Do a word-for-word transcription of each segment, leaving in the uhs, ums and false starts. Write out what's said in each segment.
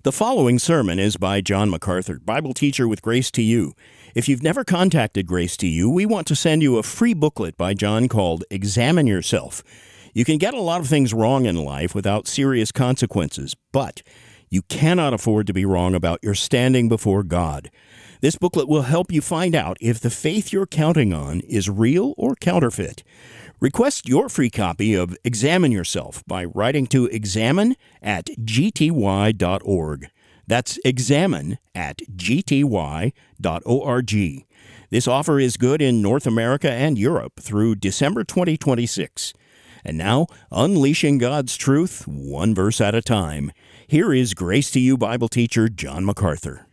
The following sermon is by John MacArthur, Bible teacher with Grace to You. If you've never contacted Grace to You, we want to send you a free booklet by John called Examine Yourself. You can get a lot of things wrong in life without serious consequences, but you cannot afford to be wrong about your standing before God. This booklet will help you find out if the faith you're counting on is real or counterfeit. Request your free copy of Examine Yourself by writing to examine at g t y dot org. That's examine at g t y dot org. This offer is good in North America and Europe through December twenty twenty-six. And now, unleashing God's truth, one verse at a time. Here is Grace to You Bible teacher John MacArthur.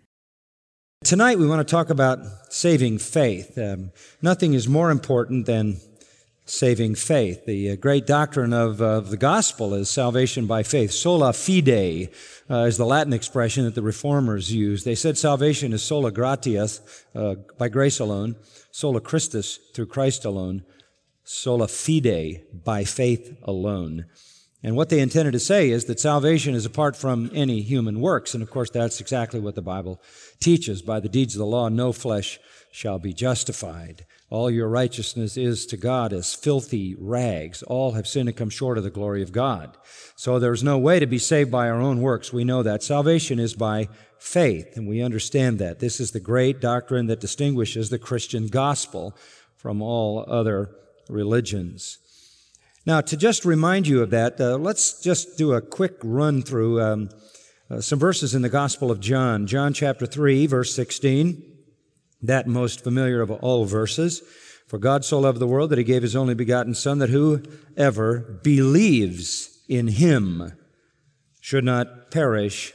Tonight we want to talk about saving faith. Um, nothing is more important than saving faith. The uh, great doctrine of, uh, of the gospel is salvation by faith. Sola fide uh, is the Latin expression that the reformers used. They said salvation is sola gratia, uh, by grace alone, sola Christus, through Christ alone, sola fide, by faith alone. And what they intended to say is that salvation is apart from any human works. And of course, that's exactly what the Bible teaches. By the deeds of the law, no flesh shall be justified. All your righteousness is to God as filthy rags. All have sinned and come short of the glory of God. So there's no way to be saved by our own works. We know that. Salvation is by faith, and we understand that. This is the great doctrine that distinguishes the Christian gospel from all other religions. Now, to just remind you of that, uh, let's just do a quick run through um, uh, some verses in the Gospel of John. John chapter three, verse sixteen. That most familiar of all verses. For God so loved the world that He gave His only begotten Son, that whoever believes in Him should not perish,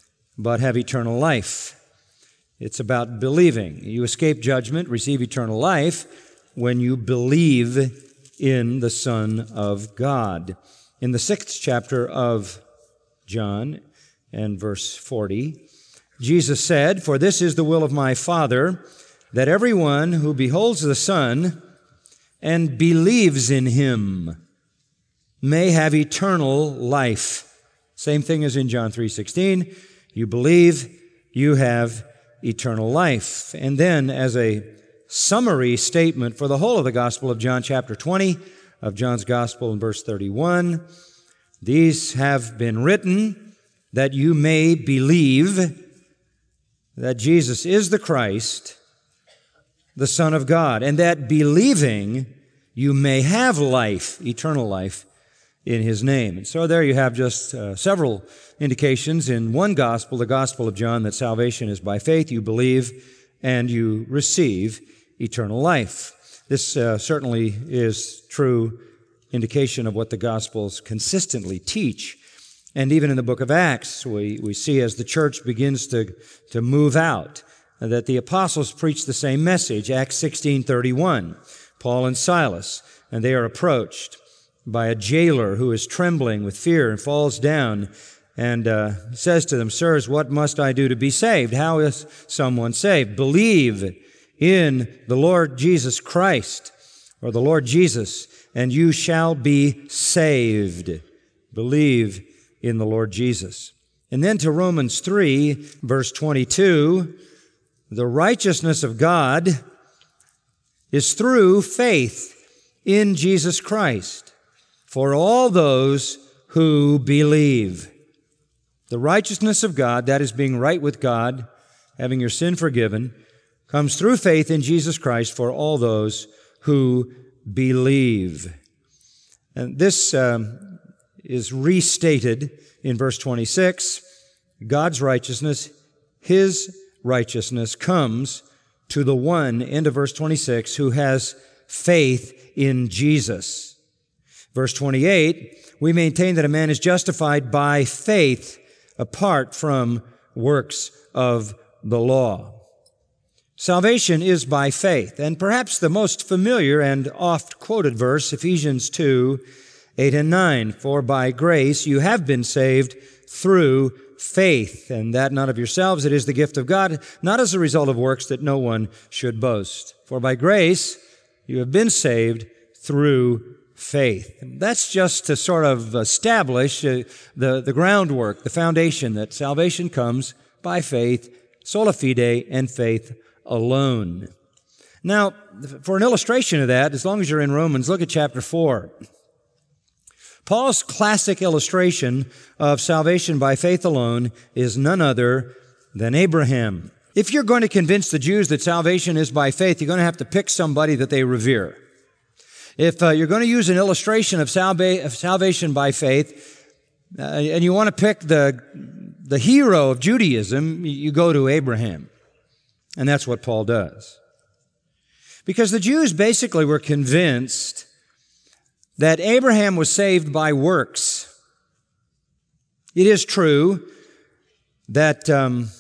but have eternal life. It's about believing. You escape judgment, receive eternal life, when you believe in the Son of God. In the sixth chapter of John, and verse forty, Jesus said, "For this is the will of my Father, that everyone who beholds the Son and believes in Him may have eternal life." Same thing as in John three sixteen. You believe, you have eternal life. And then as a summary statement for the whole of the Gospel of John, chapter twenty of John's Gospel in verse thirty-one, "These have been written that you may believe that Jesus is the Christ, the Son of God, and that believing you may have life, eternal life, in His name." And so there you have just uh, several indications in one gospel, the Gospel of John, that salvation is by faith. You believe and you receive eternal life. This uh, certainly is true indication of what the Gospels consistently teach. And even in the book of Acts, we, we see as the church begins to, to move out, that the apostles preach the same message. Acts sixteen thirty-one, Paul and Silas, and they are approached by a jailer who is trembling with fear and falls down and uh, says to them, "Sirs, what must I do to be saved?" How is someone saved? "Believe in the Lord Jesus Christ," or the Lord Jesus, "and you shall be saved." Believe in the Lord Jesus. And then to Romans three, verse twenty-two, the righteousness of God is through faith in Jesus Christ for all those who believe. The righteousness of God, that is being right with God, having your sin forgiven, comes through faith in Jesus Christ for all those who believe. And this um, is restated in verse twenty-six. God's righteousness, His righteousness comes to the one, end of verse twenty-six, who has faith in Jesus. Verse twenty-eight, we maintain that a man is justified by faith apart from works of the law. Salvation is by faith, and perhaps the most familiar and oft-quoted verse, Ephesians two, eight and nine, "For by grace you have been saved through faith, and that not of yourselves, it is the gift of God, not as a result of works, that no one should boast. For by grace you have been saved through faith. That's just to sort of establish uh, the, the groundwork, the foundation that salvation comes by faith, sola fide, and faith alone. Now, for an illustration of that, as long as you're in Romans, look at chapter four. Paul's classic illustration of salvation by faith alone is none other than Abraham. If you're going to convince the Jews that salvation is by faith, you're going to have to pick somebody that they revere. If uh, you're going to use an illustration of, salva- of salvation by faith, uh, and you want to pick the, the hero of Judaism, you go to Abraham. And that's what Paul does. Because the Jews basically were convinced that Abraham was saved by works. It is true that um,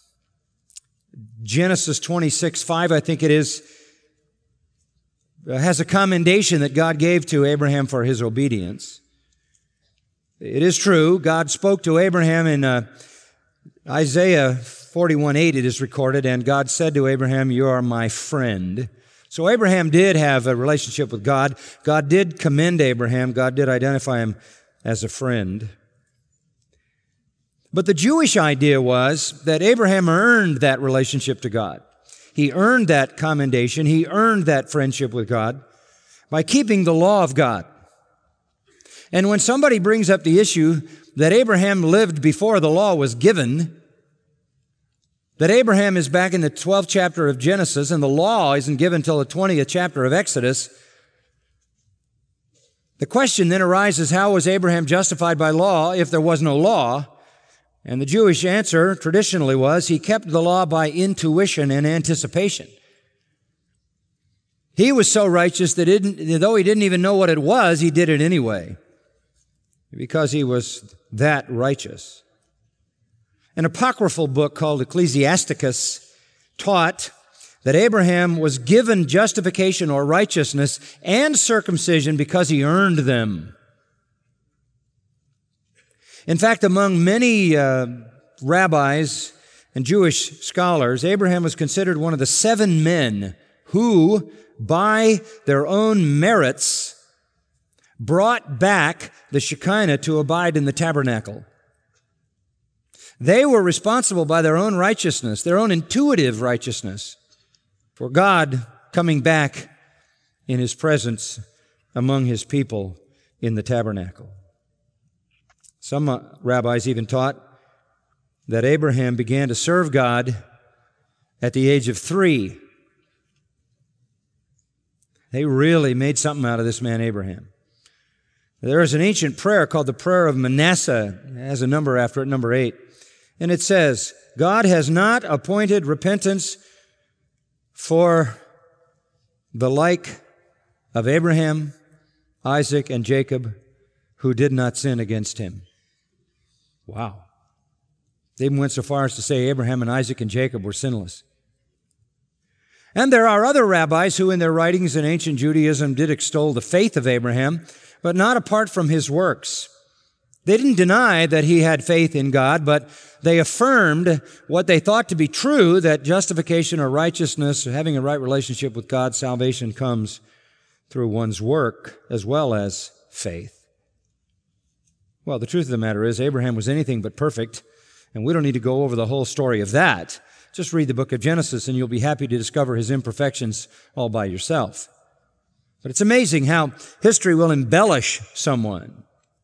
Genesis twenty-six five, I think it is, has a commendation that God gave to Abraham for his obedience. It is true, God spoke to Abraham in uh, Isaiah forty-one eight, it is recorded, and God said to Abraham, "You are my friend." So Abraham did have a relationship with God. God did commend Abraham. God did identify him as a friend. But the Jewish idea was that Abraham earned that relationship to God. He earned that commendation. He earned that friendship with God by keeping the law of God. And when somebody brings up the issue that Abraham lived before the law was given, that Abraham is back in the twelfth chapter of Genesis and the law isn't given until the twentieth chapter of Exodus, the question then arises, how was Abraham justified by law if there was no law? And the Jewish answer traditionally was he kept the law by intuition and anticipation. He was so righteous that it, though he didn't even know what it was, he did it anyway because he was that righteous. An apocryphal book called Ecclesiasticus taught that Abraham was given justification or righteousness and circumcision because he earned them. In fact, among many uh, rabbis and Jewish scholars, Abraham was considered one of the seven men who, by their own merits, brought back the Shekinah to abide in the tabernacle. They were responsible by their own righteousness, their own intuitive righteousness, for God coming back in His presence among His people in the tabernacle. Some uh, rabbis even taught that Abraham began to serve God at the age of three. They really made something out of this man Abraham. There is an ancient prayer called the Prayer of Manasseh. It has a number after it, number eight. And it says, God has not appointed repentance for the like of Abraham, Isaac, and Jacob, who did not sin against Him. Wow. They even went so far as to say Abraham and Isaac and Jacob were sinless. And there are other rabbis who in their writings in ancient Judaism did extol the faith of Abraham, but not apart from his works. They didn't deny that he had faith in God, but they affirmed what they thought to be true, that justification or righteousness, having a right relationship with God, salvation comes through one's work as well as faith. Well, the truth of the matter is Abraham was anything but perfect, and we don't need to go over the whole story of that. Just read the book of Genesis and you'll be happy to discover his imperfections all by yourself. But it's amazing how history will embellish someone.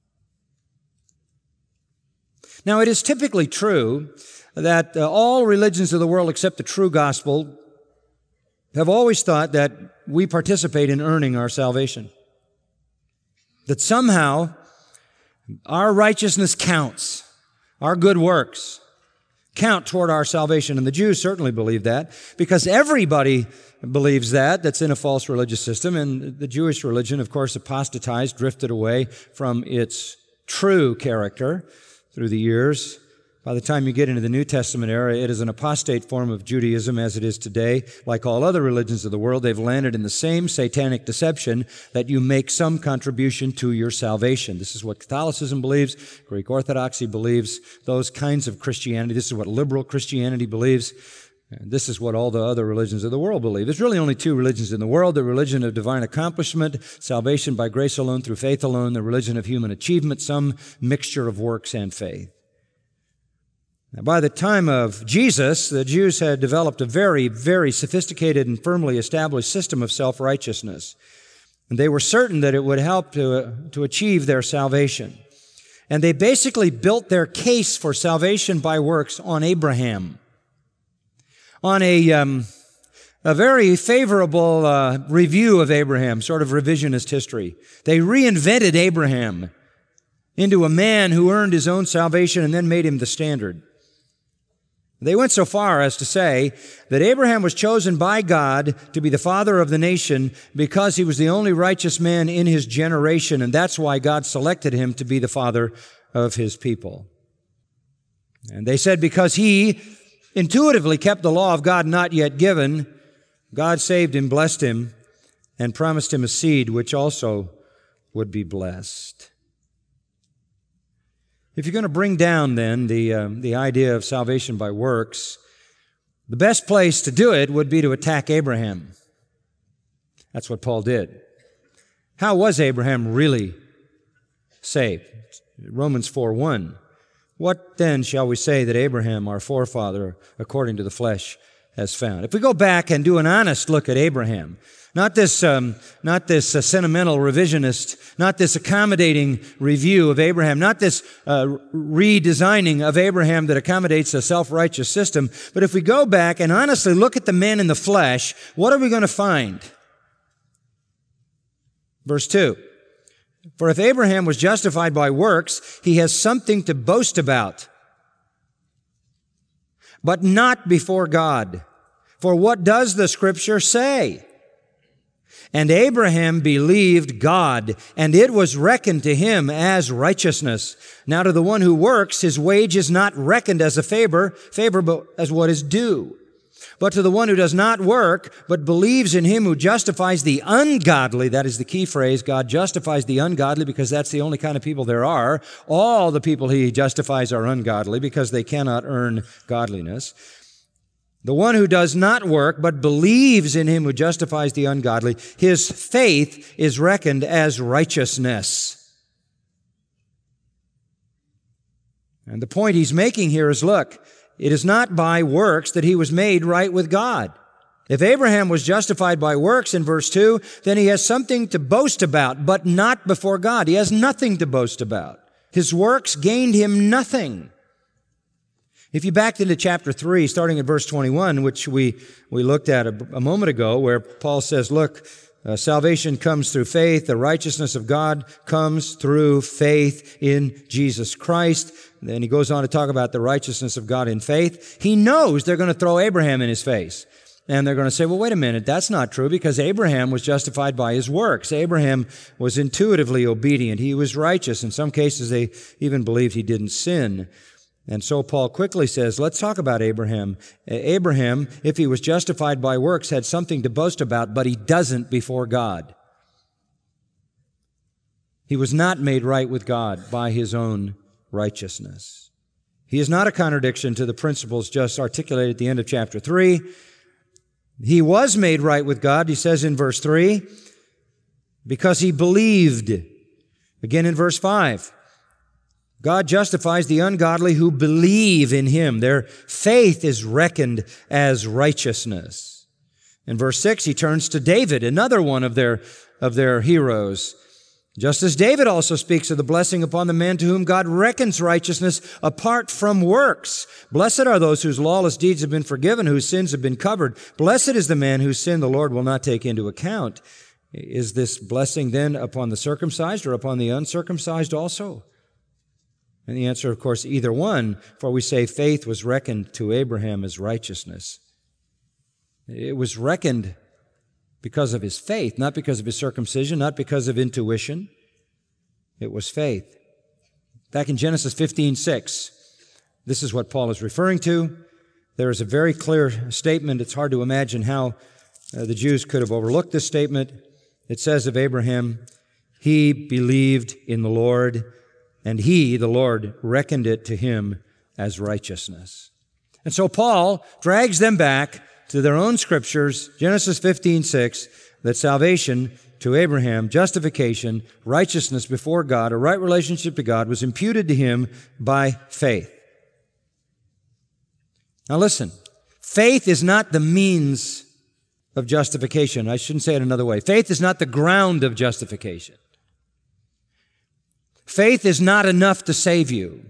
Now, it is typically true that uh, all religions of the world except the true gospel have always thought that we participate in earning our salvation. That somehow our righteousness counts, our good works count toward our salvation. And the Jews certainly believe that because everybody believes that that's in a false religious system. And the Jewish religion, of course, apostatized, drifted away from its true character through the years. By the time you get into the New Testament era, it is an apostate form of Judaism as it is today. Like all other religions of the world, they've landed in the same satanic deception that you make some contribution to your salvation. This is what Catholicism believes, Greek Orthodoxy believes, those kinds of Christianity. This is what liberal Christianity believes. And this is what all the other religions of the world believe. There's really only two religions in the world: the religion of divine accomplishment, salvation by grace alone, through faith alone; the religion of human achievement, some mixture of works and faith. Now, by the time of Jesus, the Jews had developed a very, very sophisticated and firmly established system of self-righteousness. And they were certain that it would help to, uh, to achieve their salvation. And they basically built their case for salvation by works on Abraham, on a, um, a very favorable uh, review of Abraham, sort of revisionist history. They reinvented Abraham into a man who earned his own salvation and then made him the standard. They went so far as to say that Abraham was chosen by God to be the father of the nation because he was the only righteous man in his generation, and that's why God selected him to be the father of his people. And they said because he intuitively kept the law of God not yet given, God saved him, blessed him, and promised him a seed which also would be blessed. If you're going to bring down, then, the, uh, the idea of salvation by works, the best place to do it would be to attack Abraham. That's what Paul did. How was Abraham really saved? Romans four one. What then shall we say that Abraham, our forefather, according to the flesh, has found? If we go back and do an honest look at Abraham, Not this, um, not this uh, sentimental revisionist, not this accommodating review of Abraham, not this uh, redesigning of Abraham that accommodates a self-righteous system. But if we go back and honestly look at the man in the flesh, what are we going to find? Verse two. For if Abraham was justified by works, he has something to boast about, but not before God. For what does the Scripture say? And Abraham believed God, and it was reckoned to him as righteousness. Now to the one who works, his wage is not reckoned as a favor, favor, but as what is due. But to the one who does not work, but believes in him who justifies the ungodly, that is the key phrase, God justifies the ungodly because that's the only kind of people there are. All the people he justifies are ungodly because they cannot earn godliness. The one who does not work, but believes in him who justifies the ungodly, his faith is reckoned as righteousness. And the point he's making here is, look, it is not by works that he was made right with God. If Abraham was justified by works in verse two, then he has something to boast about, but not before God. He has nothing to boast about. His works gained him nothing. If you backed into chapter three, starting at verse twenty-one, which we, we looked at a, a moment ago, where Paul says, look, uh, salvation comes through faith. The righteousness of God comes through faith in Jesus Christ. And then he goes on to talk about the righteousness of God in faith. He knows they're going to throw Abraham in his face. And they're going to say, well, wait a minute, that's not true because Abraham was justified by his works. Abraham was intuitively obedient. He was righteous. In some cases, they even believed he didn't sin. And so Paul quickly says, let's talk about Abraham. Abraham, if he was justified by works, had something to boast about, but he doesn't before God. He was not made right with God by his own righteousness. He is not a contradiction to the principles just articulated at the end of chapter three. He was made right with God, he says in verse three, because he believed. Again in verse five. God justifies the ungodly who believe in him. Their faith is reckoned as righteousness. In verse six, he turns to David, another one of their, of their heroes. Just as David also speaks of the blessing upon the man to whom God reckons righteousness apart from works. Blessed are those whose lawless deeds have been forgiven, whose sins have been covered. Blessed is the man whose sin the Lord will not take into account. Is this blessing then upon the circumcised or upon the uncircumcised also? And the answer, of course, either one, for we say faith was reckoned to Abraham as righteousness. It was reckoned because of his faith, not because of his circumcision, not because of intuition. It was faith. Back in Genesis fifteen six, this is what Paul is referring to. There is a very clear statement. It's hard to imagine how uh, the Jews could have overlooked this statement. It says of Abraham, he believed in the Lord, and he, the Lord, reckoned it to him as righteousness. And so Paul drags them back to their own scriptures, Genesis fifteen six, that salvation to Abraham, justification, righteousness before God, a right relationship to God, was imputed to him by faith. Now listen, faith is not the means of justification. I shouldn't say it another way. Faith is not the ground of justification. Faith is not enough to save you.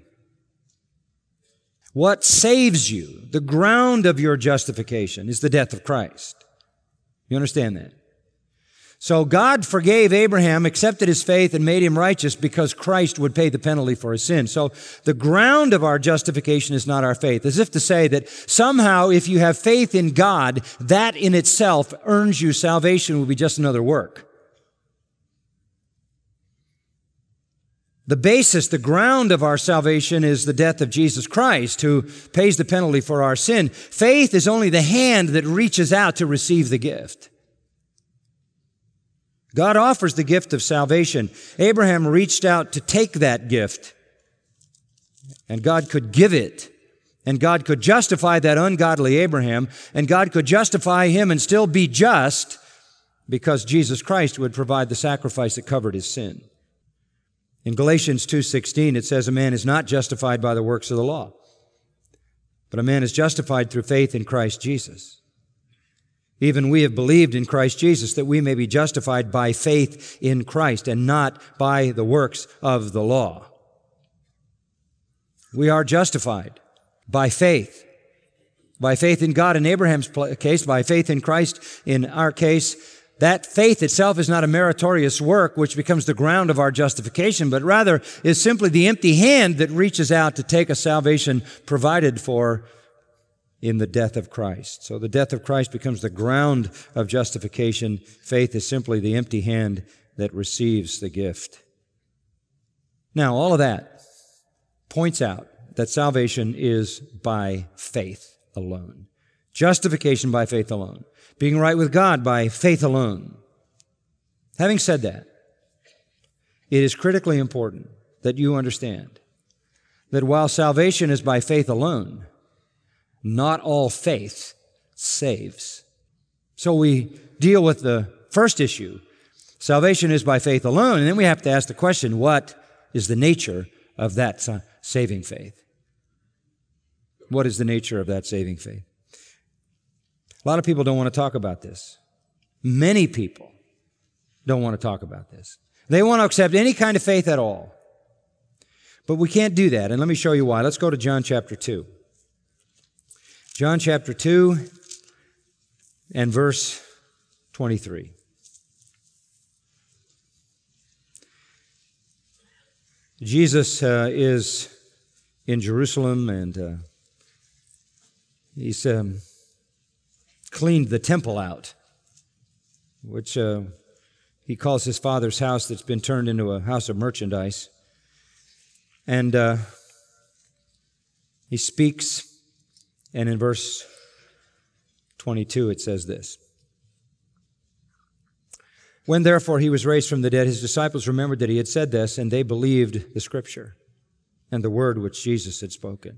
What saves you, the ground of your justification, is the death of Christ. You understand that? So God forgave Abraham, accepted his faith, and made him righteous because Christ would pay the penalty for his sin. So the ground of our justification is not our faith. As if to say that somehow if you have faith in God, that in itself earns you salvation will be just another work. The basis, the ground of our salvation is the death of Jesus Christ, who pays the penalty for our sin. Faith is only the hand that reaches out to receive the gift. God offers the gift of salvation. Abraham reached out to take that gift, and God could give it, and God could justify that ungodly Abraham, and God could justify him and still be just because Jesus Christ would provide the sacrifice that covered his sin. In Galatians two sixteen, it says, a man is not justified by the works of the law, but a man is justified through faith in Christ Jesus. Even we have believed in Christ Jesus that we may be justified by faith in Christ and not by the works of the law. We are justified by faith. By faith in God in Abraham's case, by faith in Christ in our case. That faith itself is not a meritorious work which becomes the ground of our justification, but rather is simply the empty hand that reaches out to take a salvation provided for in the death of Christ. So the death of Christ becomes the ground of justification. Faith is simply the empty hand that receives the gift. Now, all of that points out that salvation is by faith alone. Justification by faith alone. Being right with God by faith alone. Having said that, it is critically important that you understand that while salvation is by faith alone, not all faith saves. So we deal with the first issue. Salvation is by faith alone, and then we have to ask the question, what is the nature of that saving faith? What is the nature of that saving faith? A lot of people don't want to talk about this. Many people don't want to talk about this. They want to accept any kind of faith at all. But we can't do that, and let me show you why. Let's go to John chapter two. John chapter two and verse twenty-three. Jesus uh, is in Jerusalem, and uh, he's um, cleaned the temple out, which uh, he calls his Father's house that's been turned into a house of merchandise. And uh, he speaks, and in verse twenty-two it says this. When therefore he was raised from the dead, his disciples remembered that he had said this, and they believed the Scripture and the word which Jesus had spoken.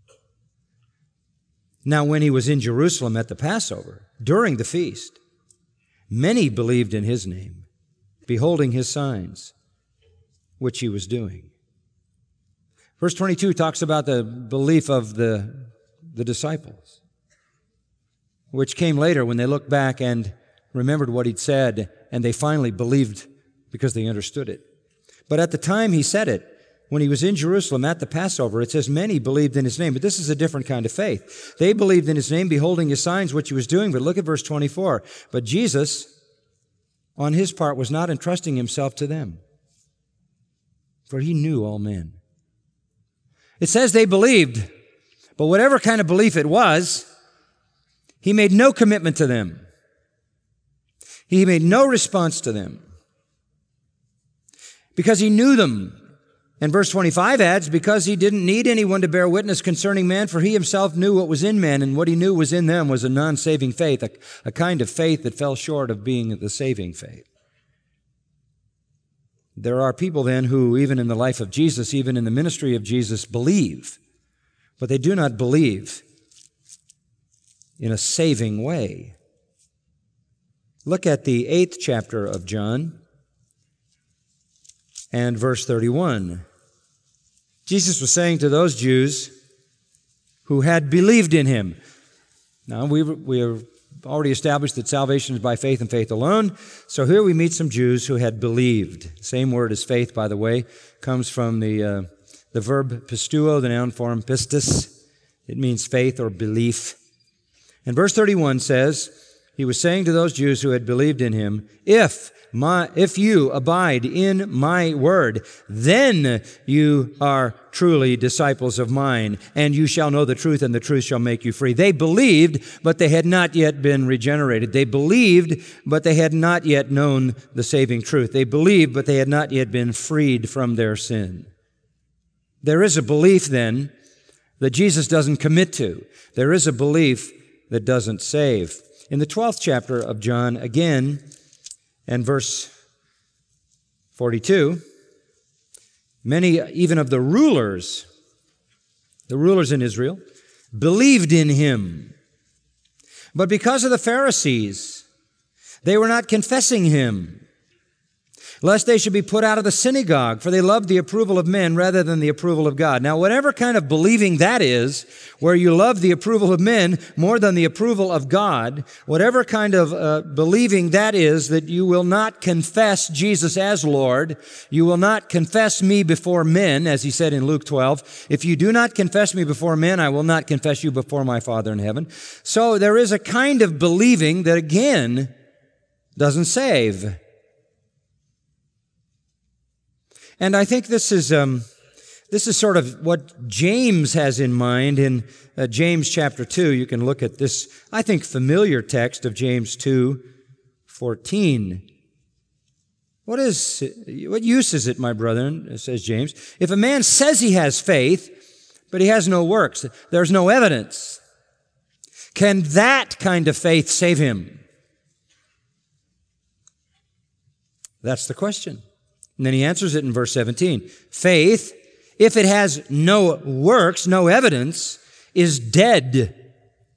Now when he was in Jerusalem at the Passover, during the feast, many believed in his name, beholding his signs, which he was doing. Verse twenty-two talks about the belief of the, the disciples, which came later when they looked back and remembered what he'd said, and they finally believed because they understood it. But at the time he said it, when he was in Jerusalem at the Passover, it says many believed in his name. But this is a different kind of faith. They believed in his name, beholding his signs, which he was doing. But look at verse twenty-four. But Jesus, on his part, was not entrusting himself to them, for he knew all men. It says they believed, but whatever kind of belief it was, he made no commitment to them. He made no response to them because he knew them. And verse twenty-five adds, because he didn't need anyone to bear witness concerning man, for he himself knew what was in men, and what he knew was in them was a non-saving faith, a, a kind of faith that fell short of being the saving faith. There are people then who, even in the life of Jesus, even in the ministry of Jesus, believe, but they do not believe in a saving way. Look at the eighth chapter of John and verse thirty-one. Jesus was saying to those Jews who had believed in him. Now, we we have already established that salvation is by faith and faith alone. So here we meet some Jews who had believed. Same word as faith, by the way, comes from the uh, the verb pistuo, the noun form pistis. It means faith or belief. And verse thirty-one says, he was saying to those Jews who had believed in him, if my, if you abide in my word, then you are truly disciples of mine, and you shall know the truth, and the truth shall make you free. They believed, but they had not yet been regenerated. They believed, but they had not yet known the saving truth. They believed, but they had not yet been freed from their sin. There is a belief, then, that Jesus doesn't commit to. There is a belief that doesn't save. In the twelfth chapter of John, again, and verse forty-two, many even of the rulers, the rulers in Israel, believed in him. But because of the Pharisees, they were not confessing him, lest they should be put out of the synagogue, for they loved the approval of men rather than the approval of God. Now, whatever kind of believing that is, where you love the approval of men more than the approval of God, whatever kind of uh, believing that is, that you will not confess Jesus as Lord, you will not confess me before men, as he said in Luke twelve, if you do not confess me before men, I will not confess you before my Father in heaven. So there is a kind of believing that, again, doesn't save. And I think this is um, this is sort of what James has in mind in uh, James chapter two. You can look at this, I think, familiar text of James two fourteen. What is what use is it, my brethren, says James, if a man says he has faith, but he has no works, there's no evidence, can that kind of faith save him? That's the question. And then he answers it in verse seventeen. Faith, if it has no works, no evidence, is dead.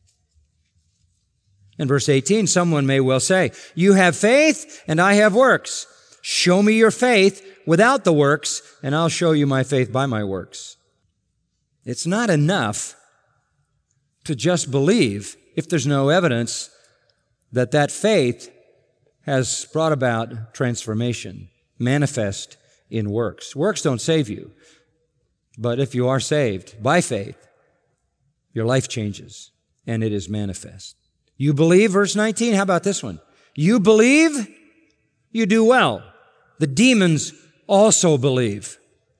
In verse eighteen, someone may well say, you have faith and I have works. Show me your faith without the works, and I'll show you my faith by my works. It's not enough to just believe if there's no evidence that that faith has brought about transformation, manifest in works. Works don't save you, but if you are saved by faith, your life changes and it is manifest. You believe, verse nineteen, how about this one? You believe, you do well. The demons also believe.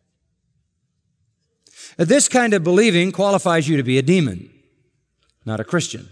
This kind of believing qualifies you to be a demon, not a Christian.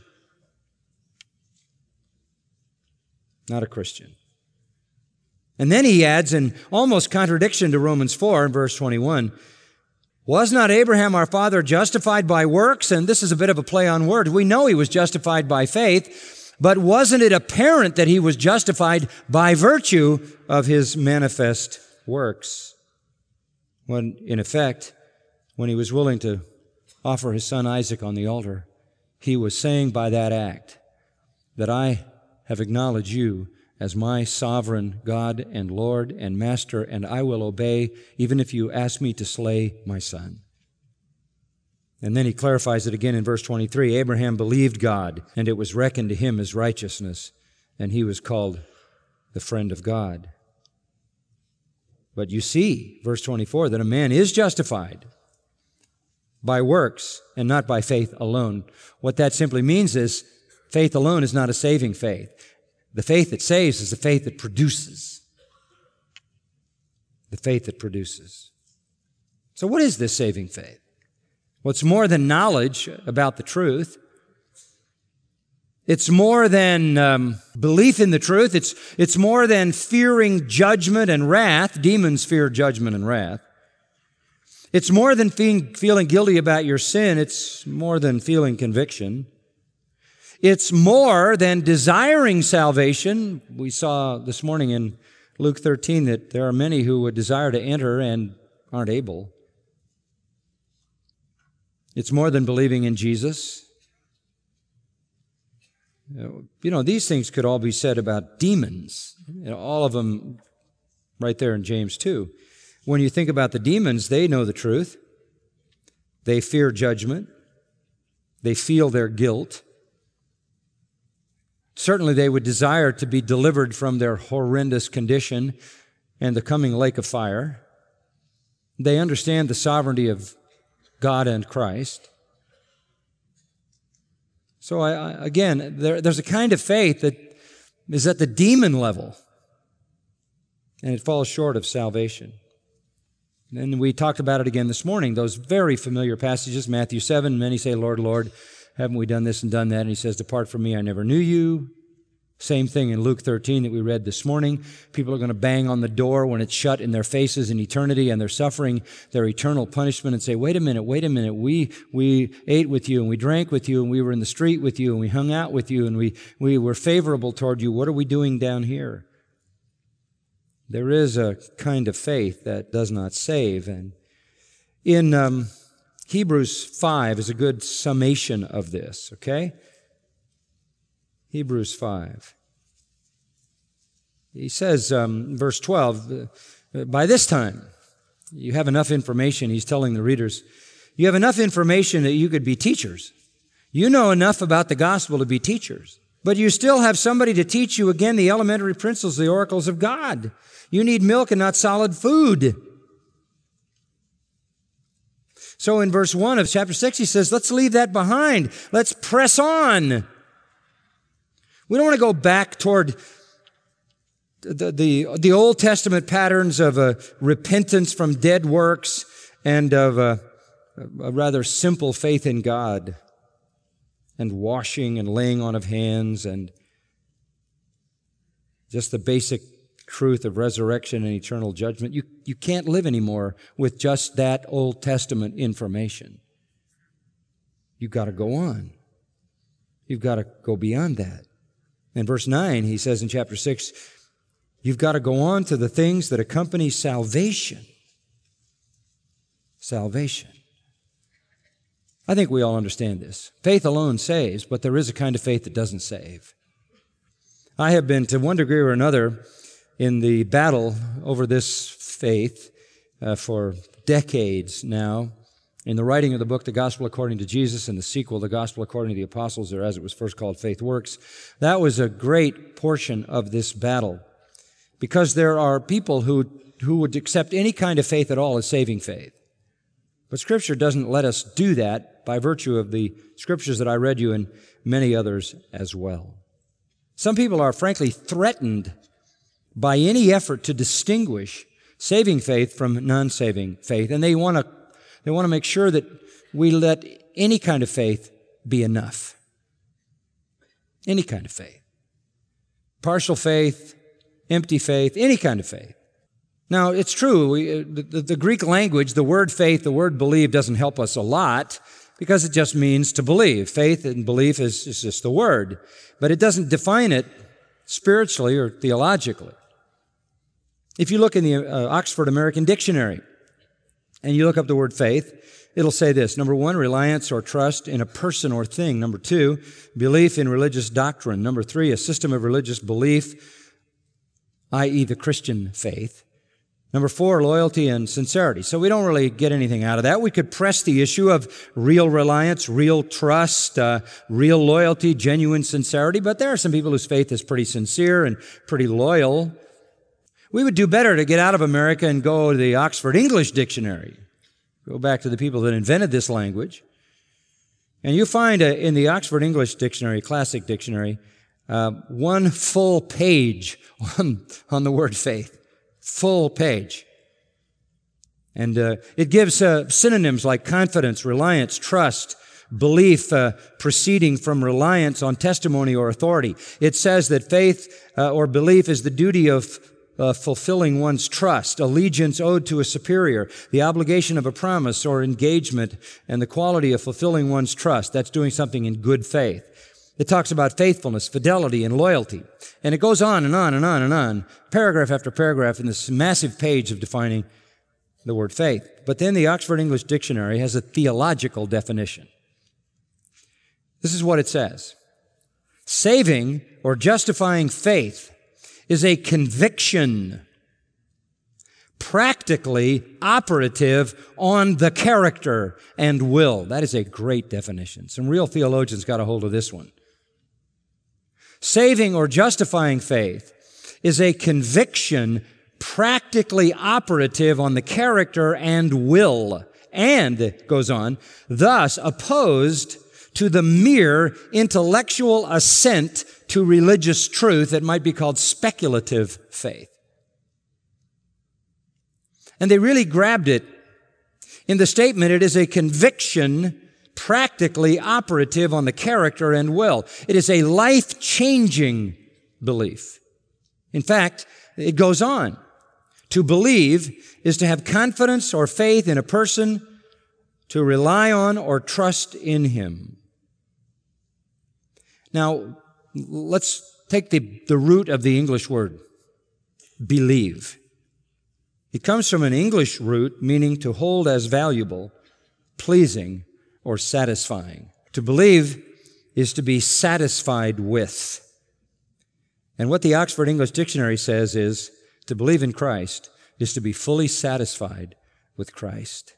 Not a Christian. And then he adds, in almost contradiction to Romans four, in verse twenty-one, was not Abraham our father justified by works? And this is a bit of a play on words. We know he was justified by faith, but wasn't it apparent that he was justified by virtue of his manifest works? When, in effect, when he was willing to offer his son Isaac on the altar, he was saying by that act that I have acknowledged you as my sovereign God and Lord and Master, and I will obey even if you ask me to slay my son. And then he clarifies it again in verse twenty-three. Abraham believed God, and it was reckoned to him as righteousness, and he was called the friend of God. But you see, verse twenty-four, that a man is justified by works and not by faith alone. What that simply means is faith alone is not a saving faith. The faith that saves is the faith that produces. The faith that produces. So what is this saving faith? Well, it's more than knowledge about the truth. It's more than um, belief in the truth. It's, it's more than fearing judgment and wrath. Demons fear judgment and wrath. It's more than feeling, feeling guilty about your sin. It's more than feeling conviction. It's more than desiring salvation. We saw this morning in Luke thirteen that there are many who would desire to enter and aren't able. It's more than believing in Jesus. You know, these things could all be said about demons. You know, all of them right there in James two. When you think about the demons, they know the truth. They fear judgment. They feel their guilt. Certainly they would desire to be delivered from their horrendous condition and the coming lake of fire. They understand the sovereignty of God and Christ. So I, I, again, there, there's a kind of faith that is at the demon level, and it falls short of salvation. And we talked about it again this morning, those very familiar passages, Matthew seven, many say, Lord, Lord, haven't we done this and done that? And he says, depart from me, I never knew you. Same thing in Luke thirteen that we read this morning. People are going to bang on the door when it's shut in their faces in eternity, and they're suffering their eternal punishment and say, wait a minute, wait a minute, we we ate with you, and we drank with you, and we were in the street with you, and we hung out with you, and we, we were favorable toward you. What are we doing down here? There is a kind of faith that does not save. And in um, Hebrews five is a good summation of this, okay? Hebrews five. He says, um, verse twelve, uh, by this time, you have enough information, he's telling the readers, you have enough information that you could be teachers. You know enough about the gospel to be teachers. But you still have somebody to teach you again the elementary principles, the oracles of God. You need milk and not solid food. So in verse one of chapter six, he says, let's leave that behind. Let's press on. We don't want to go back toward the, the, the Old Testament patterns of a repentance from dead works and of a, a rather simple faith in God and washing and laying on of hands and just the basic truth of resurrection and eternal judgment. You, you can't live anymore with just that Old Testament information. You've got to go on. You've got to go beyond that. In verse nine, he says in chapter six, you've got to go on to the things that accompany salvation. Salvation. I think we all understand this. Faith alone saves, but there is a kind of faith that doesn't save. I have been, to one degree or another, in the battle over this faith uh, for decades now. In the writing of the book, The Gospel According to Jesus, and the sequel, The Gospel According to the Apostles, or as it was first called, Faith Works, that was a great portion of this battle. Because there are people who, who would accept any kind of faith at all as saving faith. But Scripture doesn't let us do that by virtue of the Scriptures that I read you and many others as well. Some people are frankly threatened by any effort to distinguish saving faith from non-saving faith, and they want to They want to make sure that we let any kind of faith be enough. Any kind of faith. Partial faith, empty faith, any kind of faith. Now, it's true, we, the, the Greek language, the word faith, the word believe doesn't help us a lot because it just means to believe. Faith and belief is, is just the word, but it doesn't define it spiritually or theologically. If you look in the uh, Oxford American Dictionary, and you look up the word faith, it'll say this. Number one, reliance or trust in a person or thing. Number two, belief in religious doctrine. Number three, a system of religious belief, that is the Christian faith. Number four, loyalty and sincerity. So we don't really get anything out of that. We could press the issue of real reliance, real trust, uh, real loyalty, genuine sincerity, but there are some people whose faith is pretty sincere and pretty loyal. We would do better to get out of America and go to the Oxford English Dictionary. Go back to the people that invented this language. And you find a, in the Oxford English Dictionary, Classic Dictionary, uh, one full page on, on the word faith. Full page. And uh, it gives uh, synonyms like confidence, reliance, trust, belief uh, proceeding from reliance on testimony or authority. It says that faith uh, or belief is the duty of Uh, fulfilling one's trust, allegiance owed to a superior, the obligation of a promise or engagement, and the quality of fulfilling one's trust. That's doing something in good faith. It talks about faithfulness, fidelity, and loyalty. And it goes on and on and on and on, paragraph after paragraph in this massive page of defining the word faith. But then the Oxford English Dictionary has a theological definition. This is what it says. Saving or justifying faith is a conviction, practically operative on the character and will. That is a great definition. Some real theologians got a hold of this one. Saving or justifying faith is a conviction practically operative on the character and will, and, it goes on, thus opposed to the mere intellectual assent to religious truth that might be called speculative faith. And they really grabbed it in the statement, it is a conviction practically operative on the character and will. It is a life-changing belief. In fact, it goes on. To believe is to have confidence or faith in a person, to rely on or trust in him. Now, let's take the, the root of the English word, believe. It comes from an English root meaning to hold as valuable, pleasing, or satisfying. To believe is to be satisfied with. And what the Oxford English Dictionary says is, to believe in Christ is to be fully satisfied with Christ.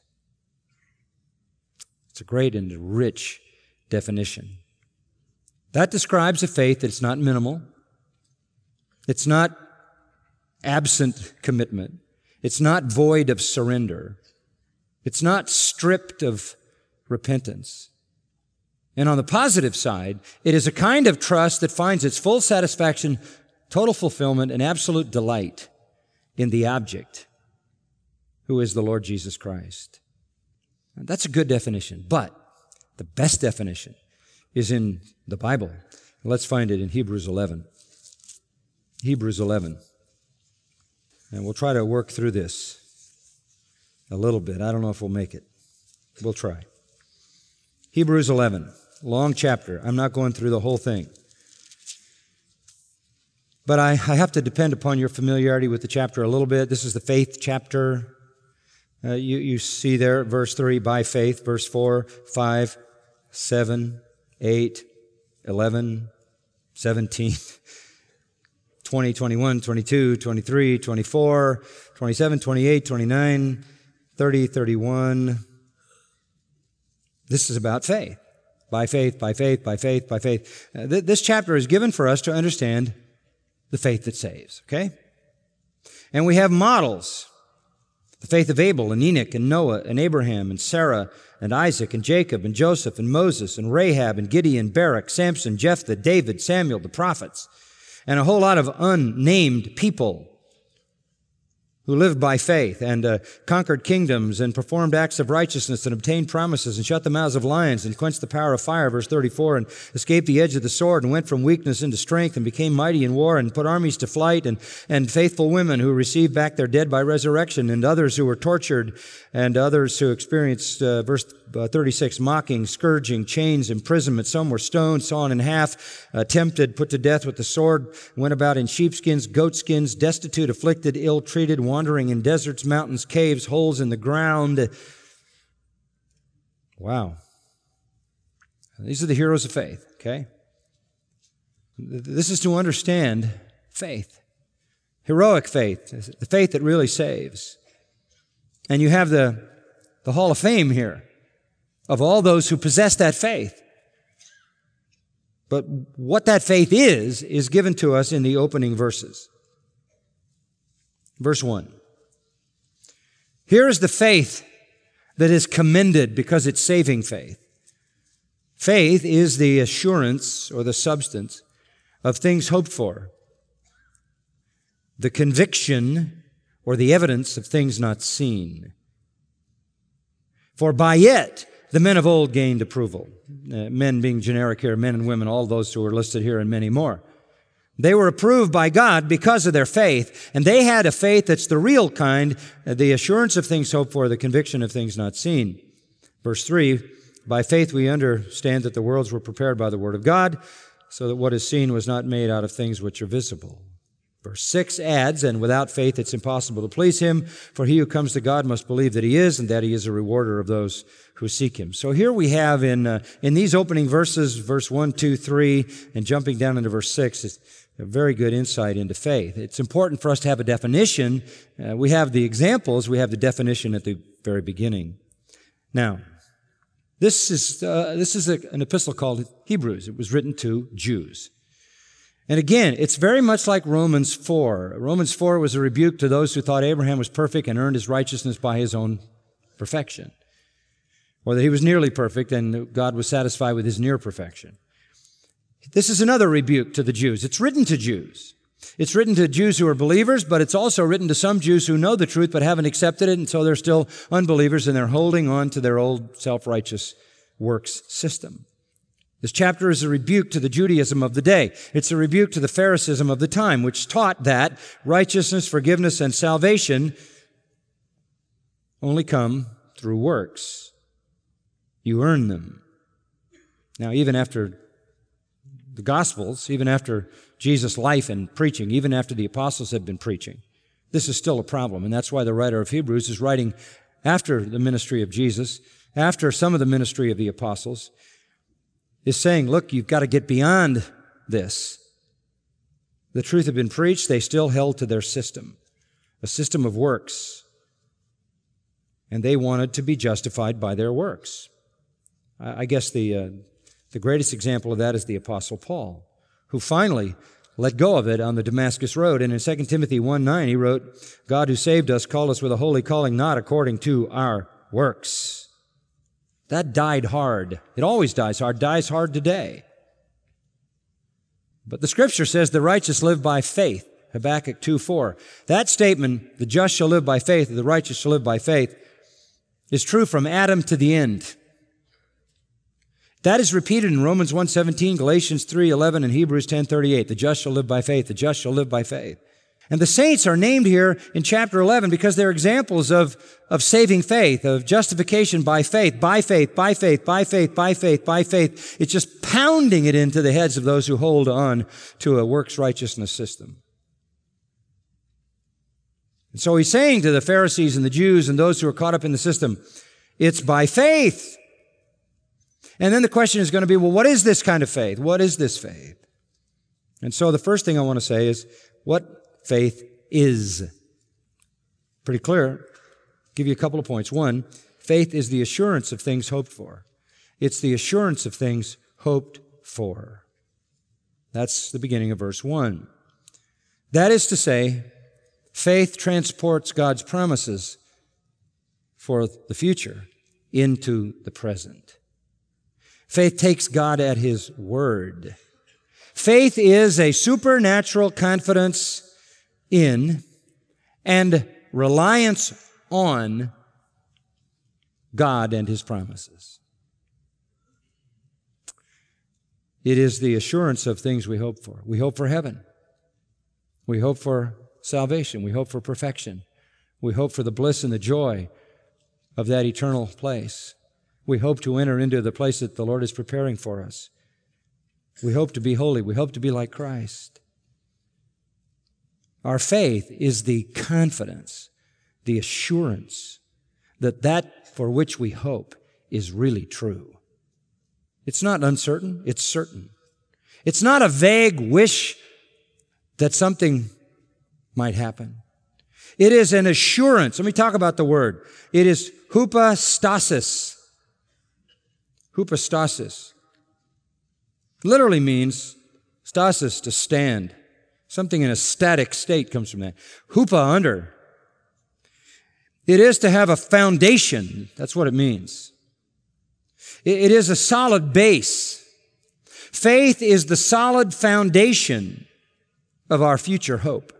It's a great and rich definition. That describes a faith that's not minimal. It's not absent commitment. It's not void of surrender. It's not stripped of repentance. And on the positive side, it is a kind of trust that finds its full satisfaction, total fulfillment, and absolute delight in the object, who is the Lord Jesus Christ. Now, that's a good definition, but the best definition is in the Bible. Let's find it in Hebrews eleven. Hebrews eleven. And we'll try to work through this a little bit. I don't know if we'll make it. We'll try. Hebrews eleven, long chapter. I'm not going through the whole thing. But I, I have to depend upon your familiarity with the chapter a little bit. This is the faith chapter. Uh, you, you see there, verse three, by faith, verse four, five, seven, eight, eleven, seventeen, twenty, twenty-one, twenty-two, twenty-three, twenty-four, twenty-seven, twenty-eight, twenty-nine, thirty, thirty-one. This is about faith. By faith, by faith, by faith, by faith. Uh, th- this chapter is given for us to understand the faith that saves, okay? And we have models. The faith of Abel and Enoch and Noah and Abraham and Sarah and Isaac and Jacob and Joseph and Moses and Rahab and Gideon, Barak, Samson, Jephthah, David, Samuel, the prophets, and a whole lot of unnamed people who lived by faith and uh, conquered kingdoms and performed acts of righteousness and obtained promises and shut the mouths of lions and quenched the power of fire, verse thirty-four, and escaped the edge of the sword and went from weakness into strength and became mighty in war and put armies to flight, and, and faithful women who received back their dead by resurrection, and others who were tortured, and others who experienced, uh, verse thirty-six, mocking, scourging, chains, imprisonment. Some were stoned, sawn in half, uh, tempted, put to death with the sword, went about in sheepskins, goatskins, destitute, afflicted, ill-treated, wandering in deserts, mountains, caves, holes in the ground. Wow. These are the heroes of faith, okay? This is to understand faith. Heroic faith, the faith that really saves. And you have the, the Hall of Fame here of all those who possess that faith. But what that faith is, is given to us in the opening verses. Verse one. Here is the faith that is commended because it's saving faith. Faith is the assurance or the substance of things hoped for, the conviction or the evidence of things not seen. For by it the men of old gained approval. Uh, men being generic here, men and women, all those who are listed here and many more. They were approved by God because of their faith, and they had a faith that's the real kind, the assurance of things hoped for, the conviction of things not seen. Verse three, by faith we understand that the worlds were prepared by the word of God, so that what is seen was not made out of things which are visible. Verse six adds, and without faith it's impossible to please him, for he who comes to God must believe that he is, and that he is a rewarder of those who seek him. So here we have in uh, in these opening verses, verse one, two, three, and jumping down into verse six, it's a very good insight into faith. It's important for us to have a definition. Uh, we have the examples, we have the definition at the very beginning. Now, this is uh, this is a, an epistle called Hebrews. It was written to Jews. And again, it's very much like Romans four. Romans four was a rebuke to those who thought Abraham was perfect and earned his righteousness by his own perfection, or that he was nearly perfect and God was satisfied with his near perfection. This is another rebuke to the Jews. It's written to Jews. It's written to Jews who are believers, but it's also written to some Jews who know the truth but haven't accepted it, and so they're still unbelievers and they're holding on to their old self-righteous works system. This chapter is a rebuke to the Judaism of the day. It's a rebuke to the Pharisaism of the time, which taught that righteousness, forgiveness, and salvation only come through works. You earn them. Now, even after the Gospels, even after Jesus' life and preaching, even after the apostles had been preaching, this is still a problem, and that's why the writer of Hebrews is writing after the ministry of Jesus, after some of the ministry of the apostles, is saying, look, you've got to get beyond this. The truth had been preached, they still held to their system, a system of works, and they wanted to be justified by their works. I guess the, uh, the greatest example of that is the Apostle Paul, who finally let go of it on the Damascus Road. And in Second Timothy one nine, he wrote, God who saved us called us with a holy calling, not according to our works. That died hard. It always dies hard, dies hard today. But the Scripture says the righteous live by faith, Habakkuk two four. That statement, the just shall live by faith, the righteous shall live by faith, is true from Adam to the end. That is repeated in Romans one seventeen, Galatians three eleven, and Hebrews ten thirty-eight. The just shall live by faith, the just shall live by faith. And the saints are named here in chapter eleven because they're examples of, of saving faith, of justification by faith, by faith, by faith, by faith, by faith, by faith. It's just pounding it into the heads of those who hold on to a works righteousness system. And so he's saying to the Pharisees and the Jews and those who are caught up in the system, it's by faith. And then the question is going to be, well, what is this kind of faith? What is this faith? And so the first thing I want to say is, what faith is. Pretty clear. I'll give you a couple of points. One, faith is the assurance of things hoped for. It's the assurance of things hoped for. That's the beginning of verse one. That is to say, faith transports God's promises for the future into the present. Faith takes God at His word. Faith is a supernatural confidence in and reliance on God and His promises. It is the assurance of things we hope for. We hope for heaven. We hope for salvation. We hope for perfection. We hope for the bliss and the joy of that eternal place. We hope to enter into the place that the Lord is preparing for us. We hope to be holy. We hope to be like Christ. Our faith is the confidence, the assurance that that for which we hope is really true. It's not uncertain, it's certain. It's not a vague wish that something might happen. It is an assurance. Let me talk about the word. It is hypostasis. Hypostasis. Literally means stasis, to stand. Something in a static state comes from that. Hupa, under. It is to have a foundation. That's what it means. It is a solid base. Faith is the solid foundation of our future hope.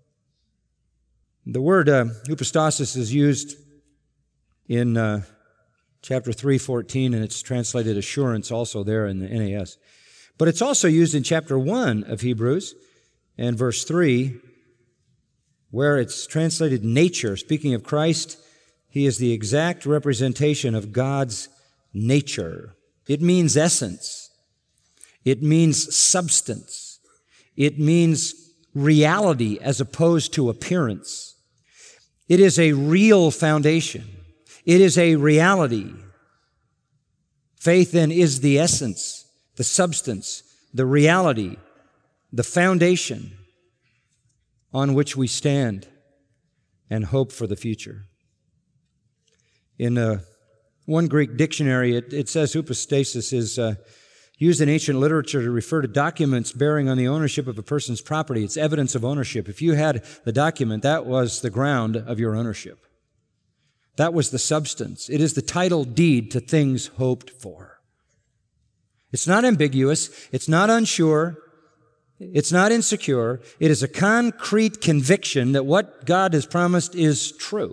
The word uh, hypostasis is used in uh, chapter three fourteen, and it's translated assurance also there in the N A S. But it's also used in chapter one of Hebrews and verse three, where it's translated nature. Speaking of Christ, He is the exact representation of God's nature. It means essence. It means substance. It means reality as opposed to appearance. It is a real foundation. It is a reality. Faith then is the essence, the substance, the reality, the foundation on which we stand and hope for the future. In uh, one Greek dictionary, it, it says hypostasis is uh, used in ancient literature to refer to documents bearing on the ownership of a person's property. It's evidence of ownership. If you had the document, that was the ground of your ownership. That was the substance. It is the title deed to things hoped for. It's not ambiguous. It's not unsure. It's not insecure. It is a concrete conviction that what God has promised is true.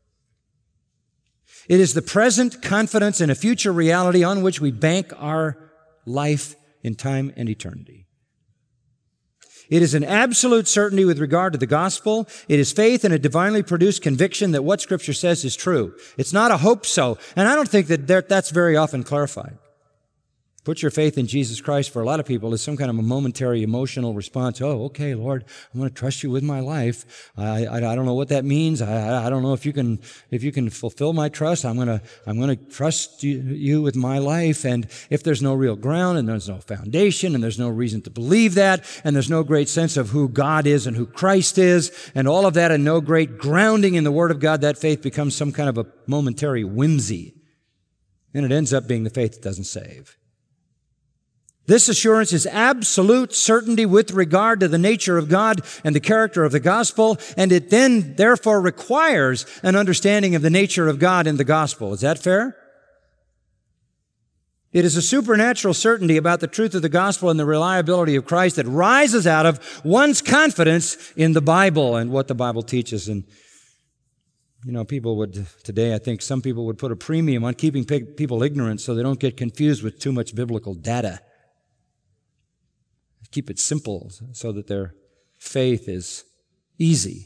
It is the present confidence in a future reality on which we bank our life in time and eternity. It is an absolute certainty with regard to the gospel. It is faith in a divinely produced conviction that what Scripture says is true. It's not a hope so. And I don't think that that's very often clarified. Put your faith in Jesus Christ for a lot of people is some kind of a momentary emotional response. Oh, okay, Lord, I'm going to trust you with my life. I, I, I don't know what that means. I, I don't know if you can if you can fulfill my trust. I'm going to I'm going to trust you, you with my life. And if there's no real ground and there's no foundation and there's no reason to believe that and there's no great sense of who God is and who Christ is and all of that and no great grounding in the Word of God, that faith becomes some kind of a momentary whimsy. And it ends up being the faith that doesn't save. This assurance is absolute certainty with regard to the nature of God and the character of the gospel, and it then therefore requires an understanding of the nature of God in the gospel. Is that fair? It is a supernatural certainty about the truth of the gospel and the reliability of Christ that rises out of one's confidence in the Bible and what the Bible teaches. And, you know, people would, today I think some people would put a premium on keeping people ignorant so they don't get confused with too much biblical data. Keep it simple so that their faith is easy.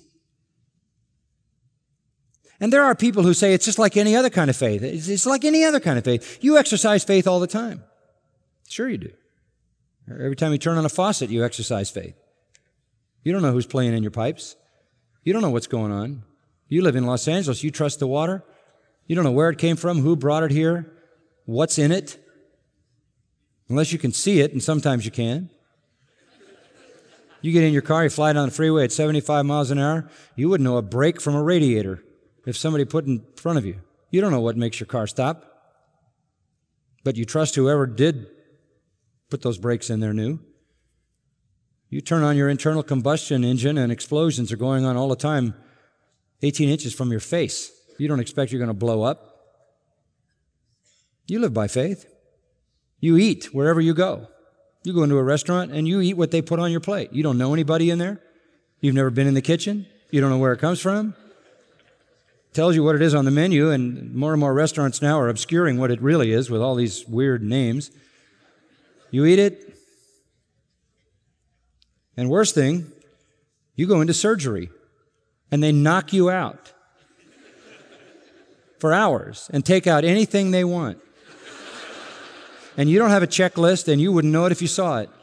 And there are people who say it's just like any other kind of faith. It's, it's like any other kind of faith. You exercise faith all the time. Sure you do. Every time you turn on a faucet, you exercise faith. You don't know who's playing in your pipes. You don't know what's going on. You live in Los Angeles. You trust the water. You don't know where it came from, who brought it here, what's in it. Unless you can see it, and sometimes you can. You get in your car, you fly down the freeway at seventy-five miles an hour, you wouldn't know a brake from a radiator if somebody put in front of you. You don't know what makes your car stop. But you trust whoever did put those brakes in there knew. You turn on your internal combustion engine and explosions are going on all the time, eighteen inches from your face. You don't expect you're going to blow up. You live by faith. You eat wherever you go. You go into a restaurant and you eat what they put on your plate. You don't know anybody in there. You've never been in the kitchen. You don't know where it comes from. It tells you what it is on the menu, and more and more restaurants now are obscuring what it really is with all these weird names. You eat it. And worst thing, you go into surgery and they knock you out for hours and take out anything they want. And you don't have a checklist, and you wouldn't know it if you saw it.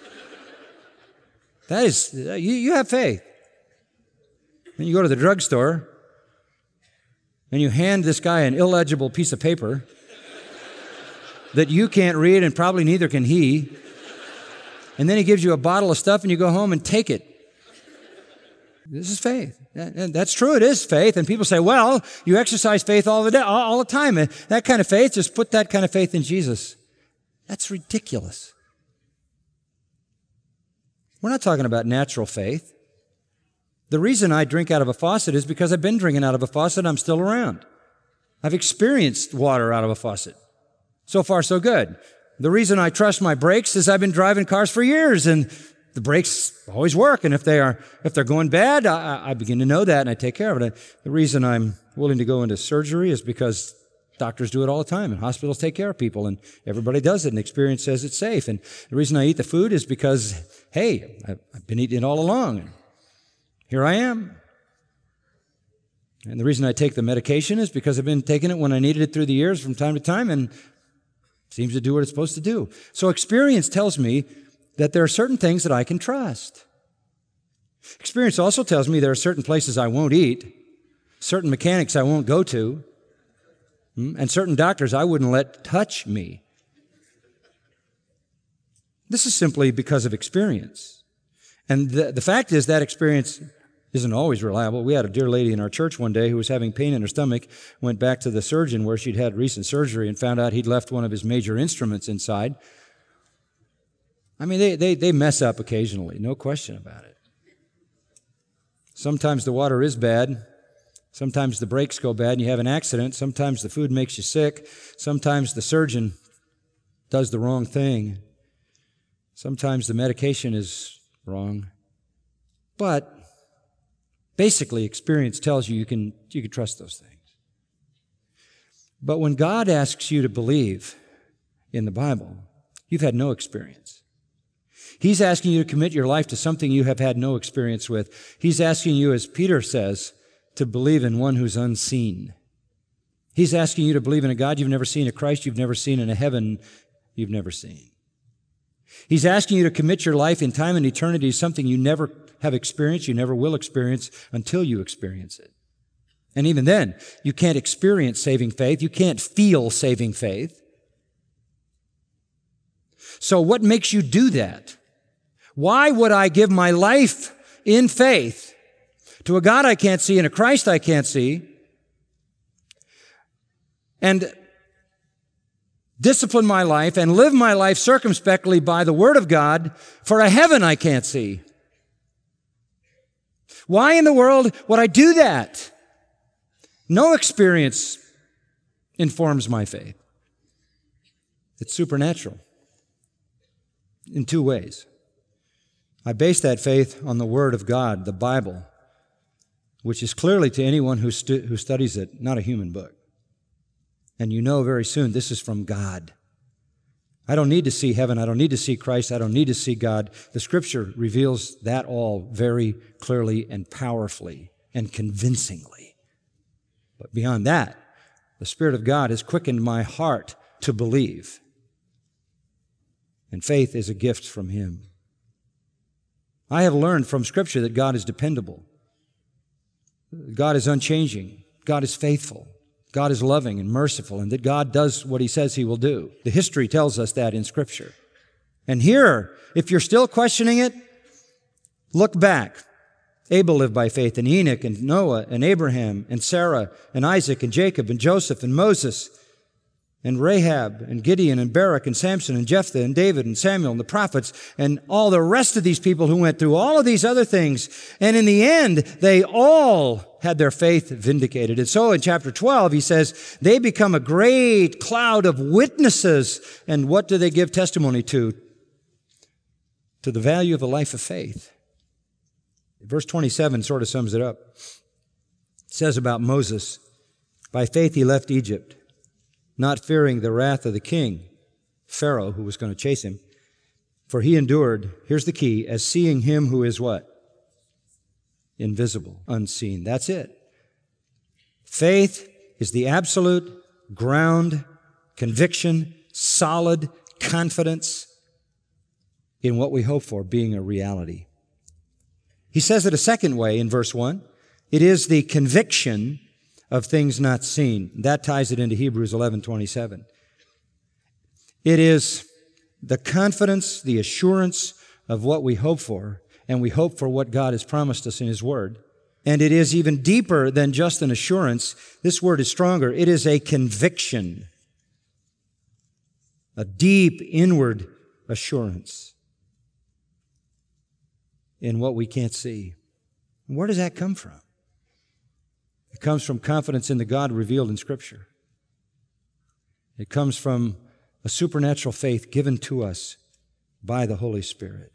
That is, you, you have faith. And you go to the drugstore, and you hand this guy an illegible piece of paper that you can't read, and probably neither can he. And then he gives you a bottle of stuff, and you go home and take it. This is faith. And that's true, it is faith. And people say, well, you exercise faith all the day, all, all the time. And that kind of faith, just put that kind of faith in Jesus. That's ridiculous. We're not talking about natural faith. The reason I drink out of a faucet is because I've been drinking out of a faucet and I'm still around. I've experienced water out of a faucet. So far, so good. The reason I trust my brakes is I've been driving cars for years and the brakes always work. And if they are, if they're going bad, I, I begin to know that and I take care of it. The reason I'm willing to go into surgery is because doctors do it all the time, and hospitals take care of people, and everybody does it, and experience says it's safe. And the reason I eat the food is because, hey, I've been eating it all along, and here I am. And the reason I take the medication is because I've been taking it when I needed it through the years from time to time, and it seems to do what it's supposed to do. So experience tells me that there are certain things that I can trust. Experience also tells me there are certain places I won't eat, certain mechanics I won't go to, and certain doctors I wouldn't let touch me. This is simply because of experience. And the, the fact is that experience isn't always reliable. We had a dear lady in our church one day who was having pain in her stomach, went back to the surgeon where she'd had recent surgery and found out he'd left one of his major instruments inside. I mean, they, they, they mess up occasionally, no question about it. Sometimes the water is bad. Sometimes the brakes go bad and you have an accident. Sometimes the food makes you sick. Sometimes the surgeon does the wrong thing. Sometimes the medication is wrong. But basically, experience tells you you can, you can trust those things. But when God asks you to believe in the Bible, you've had no experience. He's asking you to commit your life to something you have had no experience with. He's asking you, as Peter says, to believe in one who's unseen. He's asking you to believe in a God you've never seen, a Christ you've never seen, and a heaven you've never seen. He's asking you to commit your life in time and eternity to something you never have experienced, you never will experience until you experience it. And even then, you can't experience saving faith. You can't feel saving faith. So what makes you do that? Why would I give my life in faith to a God I can't see and a Christ I can't see, and discipline my life and live my life circumspectly by the Word of God for a heaven I can't see? Why in the world would I do that? No experience informs my faith. It's supernatural in two ways. I base that faith on the Word of God, the Bible, which is clearly to anyone who, stu- who studies it, not a human book. And you know very soon this is from God. I don't need to see heaven. I don't need to see Christ. I don't need to see God. The Scripture reveals that all very clearly and powerfully and convincingly. But beyond that, the Spirit of God has quickened my heart to believe. And faith is a gift from Him. I have learned from Scripture that God is dependable. God is unchanging. God is faithful. God is loving and merciful, and that God does what He says He will do. The history tells us that in Scripture. And here, if you're still questioning it, look back. Abel lived by faith, and Enoch, and Noah, and Abraham, and Sarah, and Isaac, and Jacob, and Joseph, and Moses, and Rahab, and Gideon, and Barak, and Samson, and Jephthah, and David, and Samuel, and the prophets, and all the rest of these people who went through all of these other things. And in the end, they all had their faith vindicated. And so in chapter twelve, he says, they become a great cloud of witnesses. And what do they give testimony to? To the value of the life of faith. Verse twenty-seven sort of sums it up. It says about Moses, by faith he left Egypt, not fearing the wrath of the king, Pharaoh, who was going to chase him. For he endured, here's the key, as seeing him who is what? Invisible, unseen. That's it. Faith is the absolute ground, conviction, solid confidence in what we hope for being a reality. He says it a second way in verse one. It is the conviction of things not seen. That ties it into Hebrews eleven twenty-seven. It is the confidence, the assurance of what we hope for, and we hope for what God has promised us in His Word. And it is even deeper than just an assurance. This word is stronger. It is a conviction, a deep inward assurance in what we can't see. Where does that come from? It comes from confidence in the God revealed in Scripture. It comes from a supernatural faith given to us by the Holy Spirit.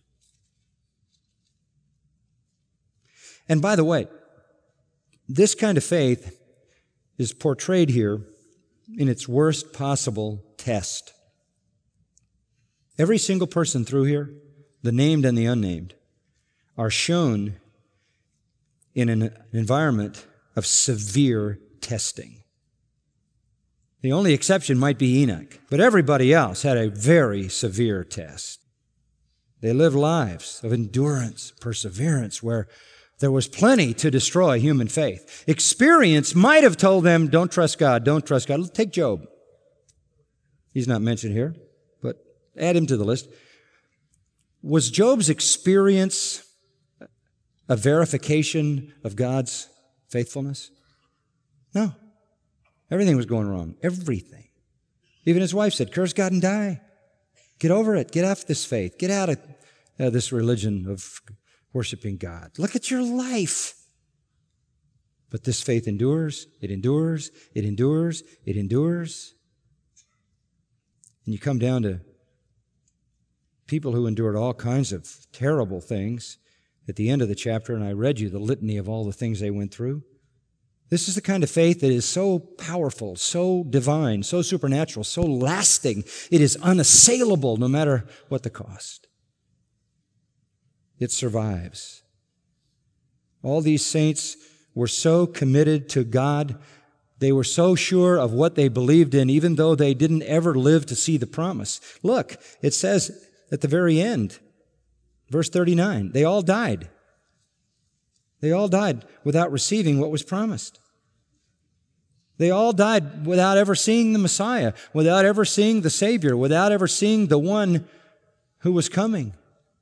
And by the way, this kind of faith is portrayed here in its worst possible test. Every single person through here, the named and the unnamed, are shown in an environment of severe testing. The only exception might be Enoch, but everybody else had a very severe test. They lived lives of endurance, perseverance, where there was plenty to destroy human faith. Experience might have told them, don't trust God, don't trust God. Take Job. He's not mentioned here, but add him to the list. Was Job's experience a verification of God's faithfulness? No. Everything was going wrong. Everything. Even his wife said, curse God and die. Get over it. Get off this faith. Get out of uh, this religion of worshiping God. Look at your life. But this faith endures, it endures, it endures, it endures. And you come down to people who endured all kinds of terrible things at the end of the chapter, and I read you the litany of all the things they went through. This is the kind of faith that is so powerful, so divine, so supernatural, so lasting. It is unassailable no matter what the cost. It survives. All these saints were so committed to God. They were so sure of what they believed in, even though they didn't ever live to see the promise. Look, it says at the very end, verse thirty-nine, they all died. They all died without receiving what was promised. They all died without ever seeing the Messiah, without ever seeing the Savior, without ever seeing the one who was coming.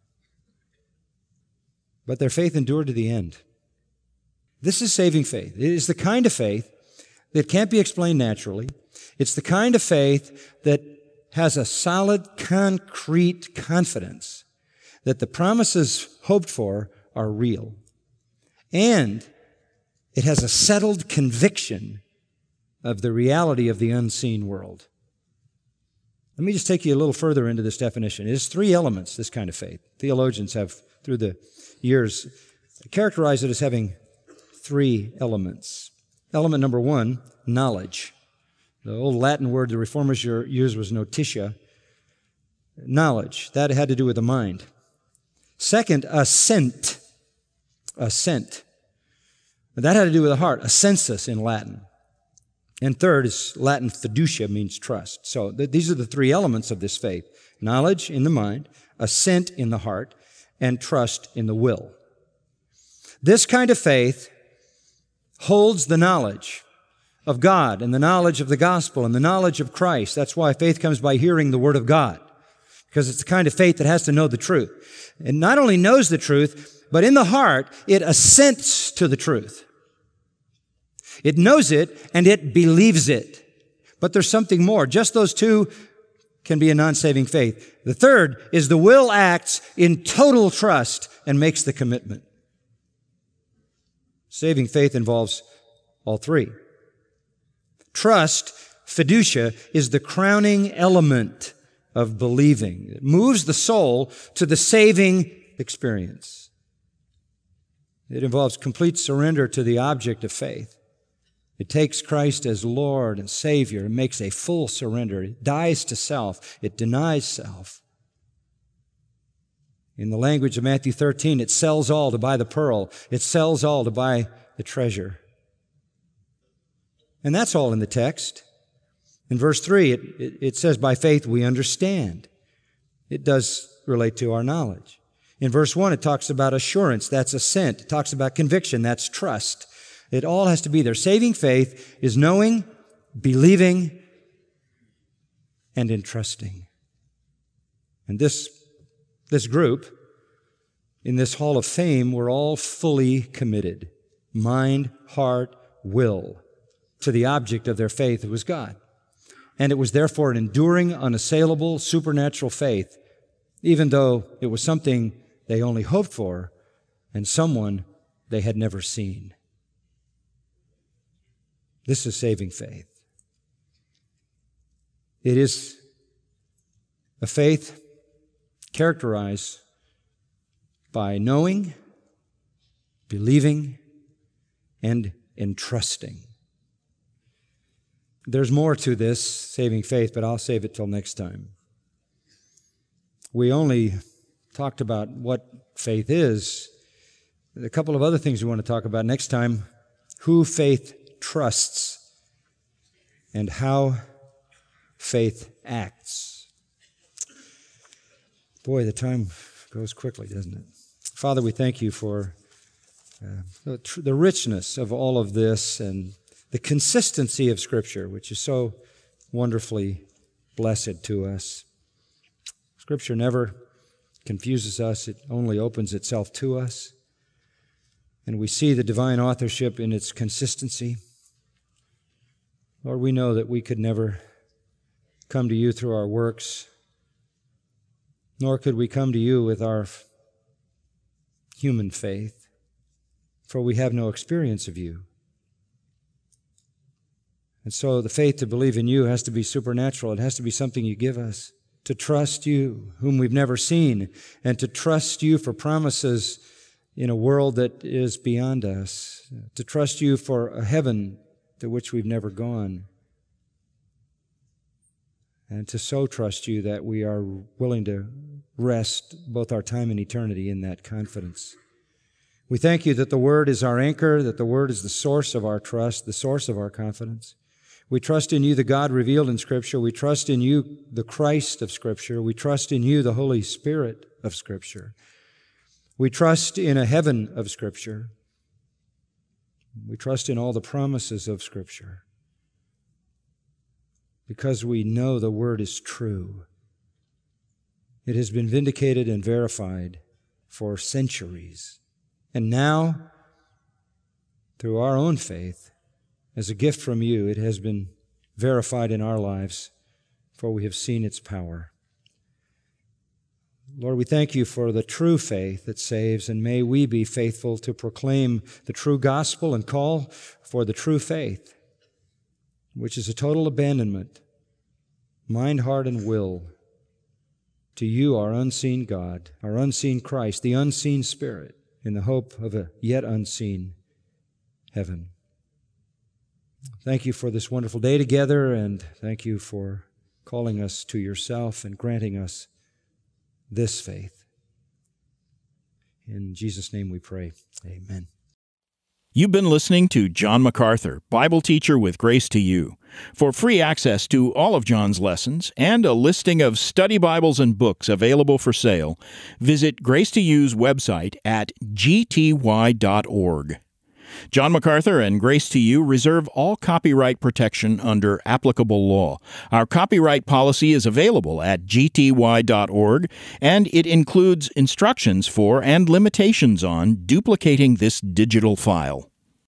But their faith endured to the end. This is saving faith. It is the kind of faith that can't be explained naturally. It's the kind of faith that has a solid, concrete confidence that the promises hoped for are real. And it has a settled conviction of the reality of the unseen world. Let me just take you a little further into this definition. It has three elements, this kind of faith. Theologians have, through the years, characterized it as having three elements. Element number one, knowledge. The old Latin word the Reformers used was notitia. Knowledge. That had to do with the mind. Second, assent. Assent. That had to do with the heart. Assensus in Latin. And third is Latin fiducia, means trust. So th- these are the three elements of this faith. Knowledge in the mind, assent in the heart, and trust in the will. This kind of faith holds the knowledge of God and the knowledge of the gospel and the knowledge of Christ. That's why faith comes by hearing the word of God, because it's the kind of faith that has to know the truth. It not only knows the truth, but in the heart, it assents to the truth. It knows it and it believes it. But there's something more. Just those two can be a non-saving faith. The third is the will acts in total trust and makes the commitment. Saving faith involves all three. Trust, fiducia, is the crowning element of believing. It moves the soul to the saving experience. It involves complete surrender to the object of faith. It takes Christ as Lord and Savior and makes a full surrender. It dies to self. It denies self. In the language of Matthew thirteen, it sells all to buy the pearl. It sells all to buy the treasure. And that's all in the text. In verse three, it, it, it says, by faith we understand. It does relate to our knowledge. In verse one, it talks about assurance. That's assent. It talks about conviction. That's trust. It all has to be there. Saving faith is knowing, believing, and entrusting. And this, this group in this hall of fame were all fully committed. Mind, heart, will to the object of their faith, who was God. And it was therefore an enduring, unassailable, supernatural faith, even though it was something they only hoped for and someone they had never seen. This is saving faith. It is a faith characterized by knowing, believing, and entrusting. There's more to this saving faith, but I'll save it till next time. We only talked about what faith is. A couple of other things we want to talk about next time: who faith trusts and how faith acts. Boy, the time goes quickly, doesn't it? Father, we thank you for uh, the, tr- the richness of all of this and the consistency of Scripture, which is so wonderfully blessed to us. Scripture never confuses us. It only opens itself to us. And we see the divine authorship in its consistency. Lord, we know that we could never come to you through our works, nor could we come to you with our human faith, for we have no experience of you. And so the faith to believe in you has to be supernatural. It has to be something you give us, to trust you, whom we've never seen, and to trust you for promises in a world that is beyond us, to trust you for a heaven to which we've never gone, and to so trust you that we are willing to rest both our time and eternity in that confidence. We thank you that the Word is our anchor, that the Word is the source of our trust, the source of our confidence. We trust in you, the God revealed in Scripture. We trust in you, the Christ of Scripture. We trust in you, the Holy Spirit of Scripture. We trust in a heaven of Scripture. We trust in all the promises of Scripture because we know the Word is true. It has been vindicated and verified for centuries. And now, through our own faith, as a gift from you, it has been verified in our lives, for we have seen its power. Lord, we thank you for the true faith that saves, and may we be faithful to proclaim the true gospel and call for the true faith, which is a total abandonment, mind, heart, and will, to you, our unseen God, our unseen Christ, the unseen Spirit, in the hope of a yet unseen heaven. Thank you for this wonderful day together, and thank you for calling us to yourself and granting us this faith. In Jesus' name we pray. Amen. You've been listening to John MacArthur, Bible teacher with Grace to You. For free access to all of John's lessons and a listing of study Bibles and books available for sale, visit Grace to You's website at g t y dot org. John MacArthur and Grace to You reserve all copyright protection under applicable law. Our copyright policy is available at g t y dot org, and it includes instructions for and limitations on duplicating this digital file.